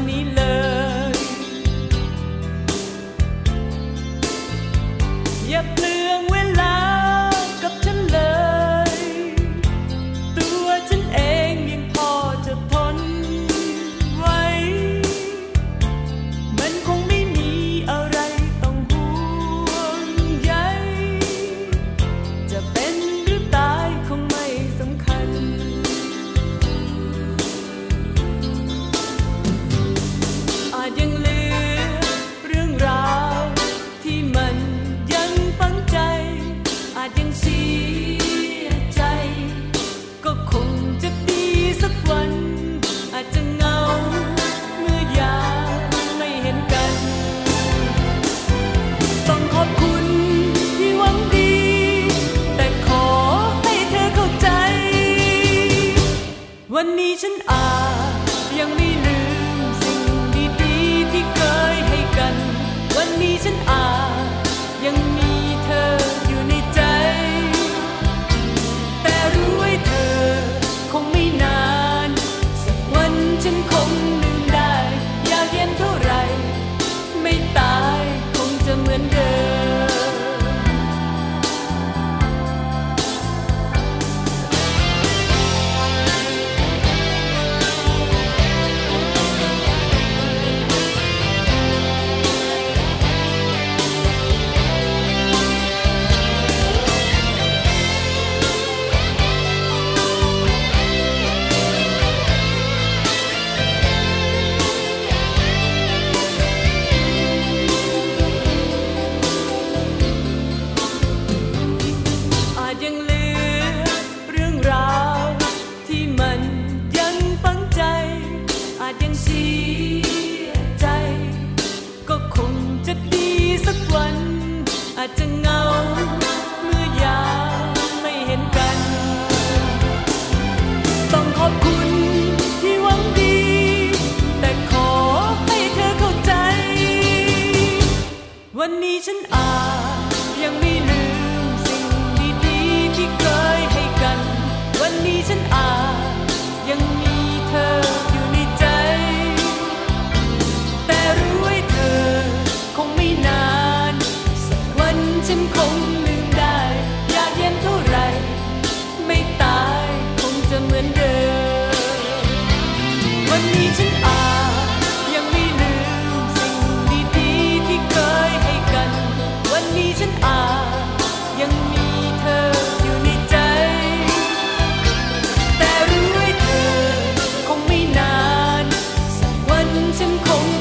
นี้เลยอย่าเปลืองเวลากับฉันเลยตัวฉันเองยังพอจะทนไว้มันคงไม่มีอะไรต้องห่วงใยจะเป็นหรือตายคงไม่สำคัญอาจยังเหลือเรื่องราวที่มันยังฝังใจอาจยังเสียใจก็คงจะดีสักวันอาจจะเหงาเมื่อยามไม่เห็นกันต้องขอบคุณที่หวังดีแต่ขอให้เธอเข้าใจวันนี้ฉันอาจยังไม่ลืมสิ่งดีๆที่เคยให้กันวันนี้ฉันอาจยังมีเธออยู่ในใจแต่รู้ไว้เธอคงไม่นานสักวันฉันคงลืมได้อยากเย็นเท่าไรไม่ตายคงจะเหมือนเดิมอาจยังเหลือเรื่องราวที่มันยังฝังใจอาจยังเสียใจก็คงจะดีสักวันอาจจะเหงาเมื่อยามไม่เห็นกันต้องขอบคุณที่หวังดีแต่ขอให้เธอเข้าใจวันนี้ฉันอาจยังไม่ลืมสิ่งดีๆที่เคยให้กันวันนี้ฉันอาจยังมีเธออยู่ในใจแต่รู้ไว้เธอคงไม่นานสักวันฉันคงลืมได้อยากเย็นเท่าไรไม่ตายคงจะเหมือนเดิมวันนี้ฉันอาจยังไม่ลืมสิ่งดีๆที่เคยให้กันวันนี้ฉันอาจยังมีเธออยู่ในใจแต่รู้ไว้เธอคงไม่นานสักวันฉันคง